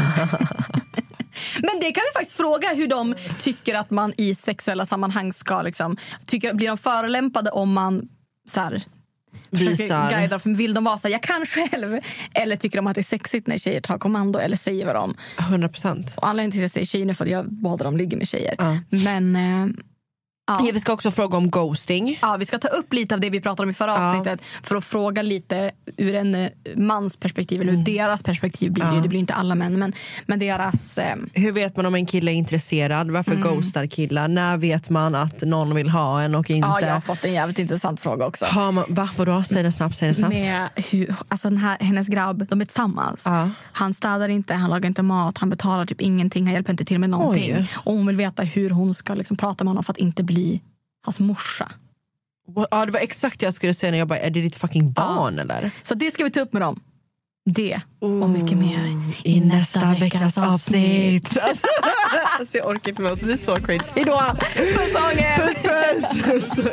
Men det kan vi faktiskt fråga, hur de tycker att man i sexuella sammanhang ska liksom, tycker, blir de förolämpade om man så här, guidar, vill de vara så här, jag kan själv, eller tycker de att det är sexigt när tjejer tar kommando eller säger vad de hundra procent. Och anledningen till att jag säger tjejer nu för att jag båda de ligger med tjejer. Ja. Men eh, ja. Ja, vi ska också fråga om ghosting. Ja, vi ska ta upp lite av det vi pratade om i förra ja. avsnittet för att fråga lite ur en mans perspektiv, eller ur mm. deras perspektiv blir det, ja. det blir inte alla män, men, men deras... Eh... Hur vet man om en kille är intresserad? Varför mm. ghostar killar? När vet man att någon vill ha en och inte? Ja, jag har fått en jävligt intressant fråga också. Har man, varför då? Säg det snabbt, säg det snabbt. Med hur, alltså den här, hennes grabb, de är tillsammans. Ja. Han städar inte, han lagar inte mat, han betalar typ ingenting, han hjälper inte till med någonting. Oj. Och hon vill veta hur hon ska liksom prata med honom för att inte bli hans morsa. Ja, det var exakt det jag skulle säga när jag bara, är det ditt fucking barn ja. eller? Så det ska vi ta upp med dem. Det och mycket mer i, i nästa, nästa veckas avsnitt. Alltså jag orkar inte med oss, vi är så cringe. Hejdå! Puss ånger! Puss puss!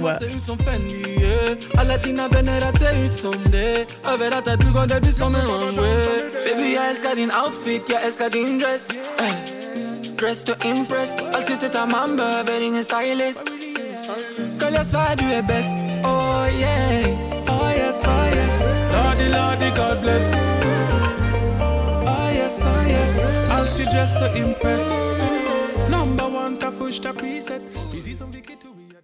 Alla dina vänner att se ut som det. Överallt att du går där du som en runway. Baby, jag älskar din outfit, jag älskar din dress. Dress to impress. Allt sitter där man behöver ingen stylist. Girl, jag svär du är bäst. Oh yeah. Oh yes, oh yes. Lordy, lordy, God bless. Oh yes, oh yes. Alltid dress to impress. Number one, ta första priset. Precis som vilket du vill.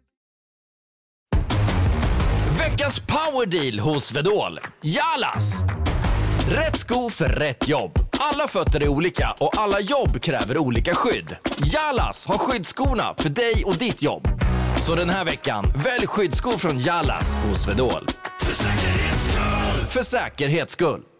Veckans powerdeal hos Vedol. Jalas! Rätt sko för rätt jobb. Alla fötter är olika och alla jobb kräver olika skydd. Jalas har skyddsskorna för dig och ditt jobb. Så den här veckan, välj skyddsskor från Jalas hos Vedol. För säkerhets skull! För säkerhets skull!